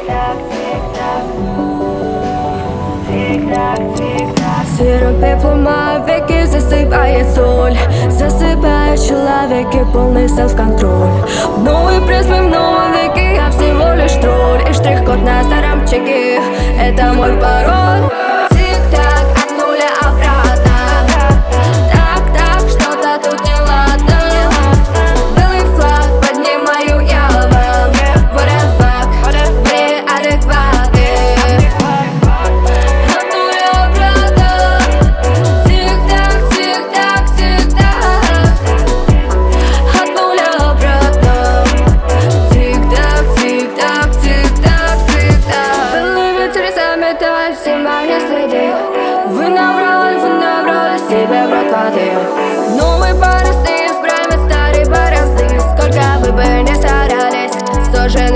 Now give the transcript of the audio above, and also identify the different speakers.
Speaker 1: Серым пеплом веки засыпает соль. Засыпает человек и полный селф-контроль. В новый призме, в новом веке я всего лишь тролль. И штрих-код на старом чеке — это мой пароль. Тик-так, от нуля обратно. Так-так, что-то тут неладно. Белый флаг поднимаю я вам. What the fuck, вы адекваты. От нуля обратно. Тик-так, тик-так, тик-так. От нуля обратно. Тик-так, тик-так, тик-так, тик-так. Белый ветер заметает все мои следы. Вы набрали себе в рот воды. Новые борозды в прайме старой борозды. Сколько вы бы не старались, все же